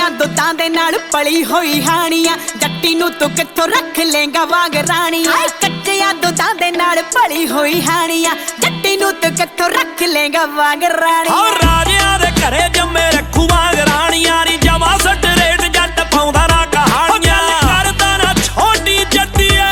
ਕੱਚਿਆਂ ਦੁੱਧਾਂ ਦੇ ਨਾਲ ਪਲੀ ਹੋਈ ਹਾਣੀਆਂ ਜੱਟੀ ਨੂੰ ਤੂੰ ਕਿੱਥੋਂ ਰੱਖ ਲੇਂਗਾ ਵਾਂਗ ਰਾਣੀਆਂ ਕੱਚਿਆਂ ਦੁੱਧਾਂ ਦੇ ਨਾਲ ਪਲੀ ਹੋਈ ਹਾਣੀਆਂ ਜੱਟੀ ਨੂੰ ਤੂੰ ਕਿੱਥੋਂ ਰੱਖ ਲੇਂਗਾ ਵਾਂਗ ਰਾਣੀਆਂ ਹੋ ਰਾਜਿਆਂ ਦੇ ਘਰੇ ਜੰਮੇ ਰੱਖੂ ਵਾਂਗ ਰਾਣੀਆਂ ਨੀ ਜਮਾ ਸੱਟ ਰੇਟ ਜੱਟ ਪਾਉਂਦਾ ਨਾ ਕਹਾਣੀਆਂ ਕਰਦਾ ਨਾ ਛੋਟੀ ਜੱਟੀਏ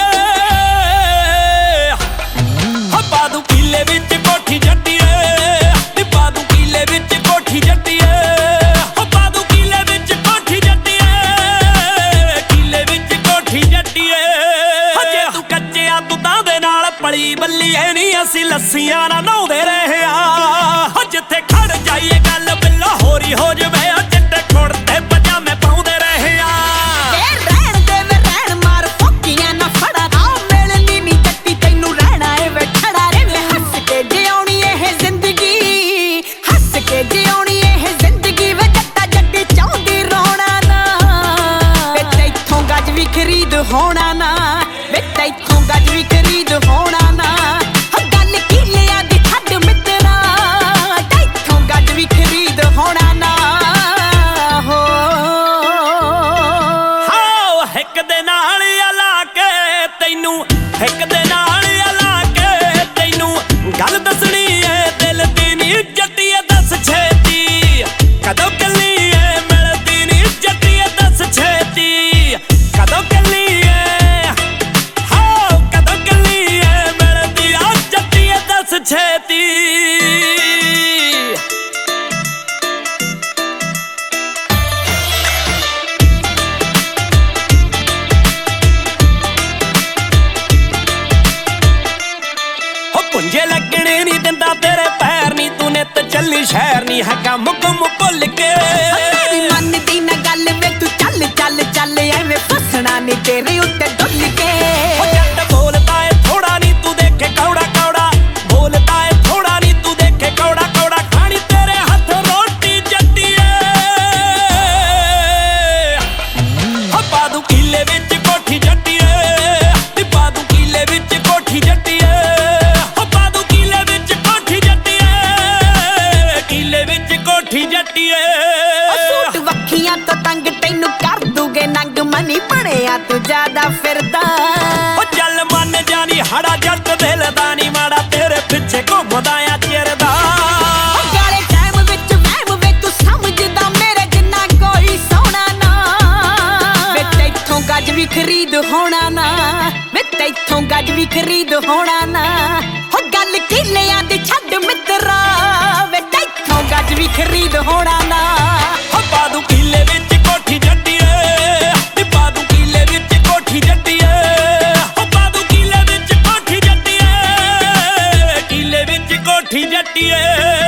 ਪਾ ਦੂ ਕੀਲੇ ਵਿੱਚ ਕੋਠੀ ਜੱਟੀਏ ਨੀ ਪਾ ਦੂ ਕੀਲੇ ਵਿੱਚ ਕੋਠੀ ਜੱਟੀਏ ਪਾ ਦੂ ਕੀਲੇ ਵਿੱਚ ਕੋਠੀ ਜੱਟੀਏ ਕੀਲੇ ਵਿੱਚ ਕੋਠੀ ਜੱਟੀਏ ਜੇ ਤੂੰ ਕੱਚਿਆਂ ਦੁੱਧਾਂ ਦੇ ਨਾਲ ਪਲੀ ਬੱਲੀ ਐ ਨੀ ਅਸੀਂ ਲੱਸੀਆਂ ਨਾ ਨਹਾਉਂਦੇ ਰਹੇ ਆ ਜਿੱਥੇ ਖੜ ਜਾਈਏ ਗੱਲ ਬਿੱਲਾ ਹੋਰੀ ਹੋ ਜਵੇ ਚਿੱਟੇ ਕੁੜਤੇ ਪਜਾਮੇ ਪਾਉਂਦੇ ਰਹੇ ਆ ਰਹਿਣ ਦੇ ਵੇ ਰਹਿਣ ਮਾਰ ਫੋਕੀਆਂ ਨਾ ਫੜਾ ਆ ਮਿਲਣੀ ਨੀ ਜੱਟੀ ਤੈਨੂੰ ਰਹਿਣਾ ਏ ਵੇ ਖੜਾ ਰੇ ਹੱਸ ਕੇ ਜਿਉਣੀ ਇਹ ਜ਼ਿੰਦਗੀ ਹੱਸ ਕੇ ਜਿਉਣੀ ਇਹ ਜ਼ਿੰਦਗੀ ਵੇ ਜੱਟਾ ਜੱਟੀ ਚਾਹੁੰਦੀ ਰੋਣਾ ਨਾ ਵੇ ਤੈਥੋਂ ਗੱਜ ਵੀ ਖਰੀਦ ਹੋਣਾ ਨਾ ਵੇ ਤੈਥੋਂ ਗੱਜ ਵੀ ਖਰੀਦ ਹੋਣਾ ਨਾ ਗੱਲ ਕੀਲਿਆਂ ਦੀ ਛੱਡ ਮਿੱਤਰਾ ਤੈਥੋਂ ਗੱਜ ਵੀ ਖਰੀਦ ਹੋਣਾ ਨਾ ਹੋ ਇੱਕ ਦੇ ਨਾਲ ਲਾ ਕੇ ਤੈਨੂੰ ਇੱਕ ਦੇ ਨਾਲ ਲਾ ਕੇ ਤੈਨੂੰ ਗੱਲ ਦੱਸਣੀ ਏ ਦਿਲ ਦੀ ਨੀ ਜੱਟੀਏ ਦੱਸ ਛੇਤੀ ਕਦੋਂ ਕੱਲੀ ਏ ਮਿਲਦੀ ਨੀ ਜੱਟੀਏ ਦੱਸ ਛੇਤੀ ਕਦੋਂ ਕੱਲੀ ਏ ਕਦੋਂ ਕੱਲੀ ਏ ਮਿਲਦੀ ਆ ਜੱਟੀਏ ਦੱਸ ਛੇਤੀ ਪੁੰਜੇ ਲੱਗਣੇ ਨੀ ਦਿੰਦਾ ਤੇਰੇ ਪੈਰ ਨੀ ਤੂੰ ਨਿੱਤ ਚੱਲੀ ਸ਼ਹਿਰ ਨੀ ਹੈ ਕੰਮ ਕੁਮ ਭੁੱਲ ਕੇ ਤੇਰੀ ਮਨ ਦੀ ਨਾ ਗੱਲ ਵੇ ਤੂੰ ਚੱਲ ਚੱਲ ਚੱਲ ਐਵੇਂ ਫਸਣਾ ਨੀ ਤੇਰੇ ਉੱਤੇ ਡੁੱਲ ਕੇ ਜੱਟ ਬੋਲਦਾ ਏ ਥੋੜਾ ਨੀ ਤੂੰ ਦੇਖੇ ਕੌੜਾ ਕੌੜਾ ਬੋਲਦਾ ਏ ਥੋੜਾ ਨੀ ਤੂੰ ਦੇਖੇ ਕੌੜਾ ਕੌੜਾ ਖਾਣੀ ਤੇਰੇ ਹੱਥ ਰੋਟੀ ਜੱਟੀਏ ਪਾ ਦੂ ਕੀਲੇ ਵਿੱਚ ਕੋਠੀ ਜੱਟੀਏ ਨੀ ਪਾ ਦੂ ਕੀਲੇ ਵਿੱਚ ਕੋਠੀ ਜੱਟੀਏ ਕੋਠੀ ਜੱਟੀਏ ਸੂਟ ਵੱਖੀਆਂ ਤੋਂ ਤੰਗ ਤੈਨੂੰ ਕਰ ਦੂਗੇ ਨੰਗ ਮਨੀ ਬਣਿਆ ਤੂੰ ਜ਼ਿਆਦਾ ਫਿਰਦਾ ਚੱਲ ਮੰਨ ਜਾਨੀ ਹੜਾ ਜੱਟ ਦਿਲ ਦਾ ਨੀ ਮਾੜਾ ਤੇਰੇ ਪਿੱਛੇ ਘੁੰਮਦਾ ਆ ਚਿਰਦਾ ਗਾਲੇ ਟਾਈਮ ਵਿੱਚ ਵਹਿਮ ਵੇ ਤੂੰ ਸਮਝਦਾ ਮੇਰੇ ਜਿੰਨਾ ਕੋਈ ਸੋਹਣਾ ਨਾ ਵੇ ਤੈਥੋਂ ਗੱਜ ਵੀ ਖਰੀਦ ਹੋਣਾ ਨਾ ਵੇ ਤੈਥੋਂ ਗੱਜ ਵੀ ਖਰੀਦ ਹੋਣਾ ਨਾ ਹੋ ਗੱਲ ਕੀਲਿਆਂ ਦੀ ਛੱਡ ਮਿੱਤਰਾ ਵੇ ਤੈਥੋਂ ਗੱਜ ਵੀ ਖਰੀਦ ਹੋਣਾ ਨਾ ਪਾ ਦੂ ਕੀਲੇ ਵਿੱਚ ਕੋਠੀ ਜੱਟੀਏ ਨੀ ਪਾ ਦੂ ਕੀਲੇ ਵਿੱਚ ਕੋਠੀ ਜੱਟੀਏ ਪਾ ਦੂ ਕੀਲੇ ਵਿੱਚ ਕੋਠੀ ਜੱਟੀਏ ਕੀਲੇ ਵਿੱਚ ਕੋਠੀ ਜੱਟੀਏ